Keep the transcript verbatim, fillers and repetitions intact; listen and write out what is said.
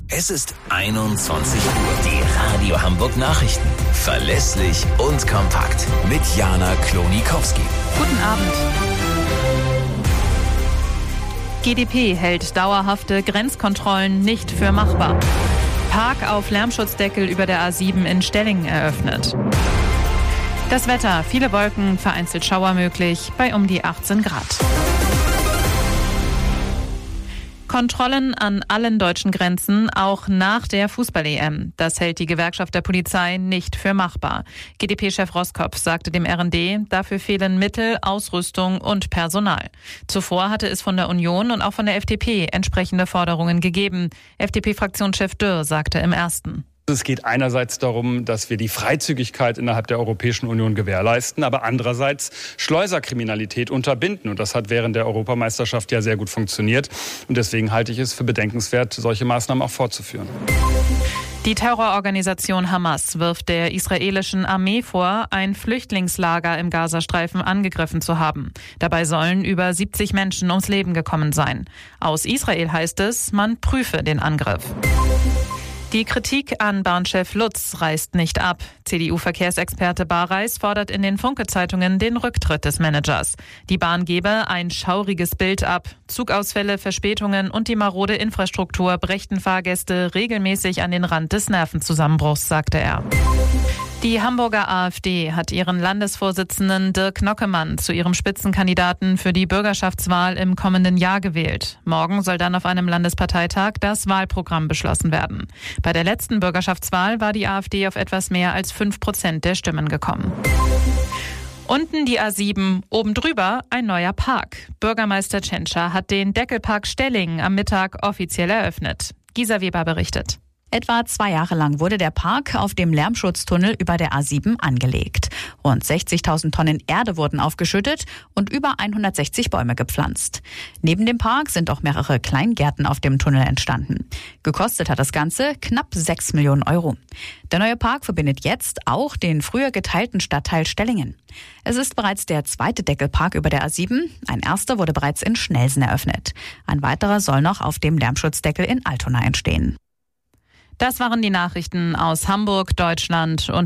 Es ist einundzwanzig Uhr. Die Radio Hamburg Nachrichten. Verlässlich und kompakt. Mit Jana Klonikowski. Guten Abend. G d P hält dauerhafte Grenzkontrollen nicht für machbar. Park auf Lärmschutzdeckel über der A sieben in Stellingen eröffnet. Das Wetter, viele Wolken, vereinzelt Schauer möglich, bei um die achtzehn Grad. Kontrollen an allen deutschen Grenzen, auch nach der Fußball-E M. Das hält die Gewerkschaft der Polizei nicht für machbar. G D P-Chef Roskopf sagte dem R N D, dafür fehlen Mittel, Ausrüstung und Personal. Zuvor hatte es von der Union und auch von der F D P entsprechende Forderungen gegeben. F D P-Fraktionschef Dürr sagte im Ersten: Es geht einerseits darum, dass wir die Freizügigkeit innerhalb der Europäischen Union gewährleisten, aber andererseits Schleuserkriminalität unterbinden. Und das hat während der Europameisterschaft ja sehr gut funktioniert. Und deswegen halte ich es für bedenkenswert, solche Maßnahmen auch fortzuführen. Die Terrororganisation Hamas wirft der israelischen Armee vor, ein Flüchtlingslager im Gazastreifen angegriffen zu haben. Dabei sollen über siebzig Menschen ums Leben gekommen sein. Aus Israel heißt es, man prüfe den Angriff. Die Kritik an Bahnchef Lutz reißt nicht ab. C D U-Verkehrsexperte Bareis fordert in den Funke-Zeitungen den Rücktritt des Managers. Die Bahn gebe ein schauriges Bild ab. Zugausfälle, Verspätungen und die marode Infrastruktur brächten Fahrgäste regelmäßig an den Rand des Nervenzusammenbruchs, sagte er. Die Hamburger AfD hat ihren Landesvorsitzenden Dirk Nockemann zu ihrem Spitzenkandidaten für die Bürgerschaftswahl im kommenden Jahr gewählt. Morgen soll dann auf einem Landesparteitag das Wahlprogramm beschlossen werden. Bei der letzten Bürgerschaftswahl war die AfD auf etwas mehr als fünf Prozent der Stimmen gekommen. Unten die A sieben, oben drüber ein neuer Park. Bürgermeister Tschentscher hat den Deckelpark Stellingen am Mittag offiziell eröffnet. Gisa Weber berichtet. Etwa zwei Jahre lang wurde der Park auf dem Lärmschutztunnel über der A sieben angelegt. Rund sechzigtausend Tonnen Erde wurden aufgeschüttet und über hundertsechzig Bäume gepflanzt. Neben dem Park sind auch mehrere Kleingärten auf dem Tunnel entstanden. Gekostet hat das Ganze knapp sechs Millionen Euro. Der neue Park verbindet jetzt auch den früher geteilten Stadtteil Stellingen. Es ist bereits der zweite Deckelpark über der A sieben. Ein erster wurde bereits in Schnelsen eröffnet. Ein weiterer soll noch auf dem Lärmschutzdeckel in Altona entstehen. Das waren die Nachrichten aus Hamburg, Deutschland und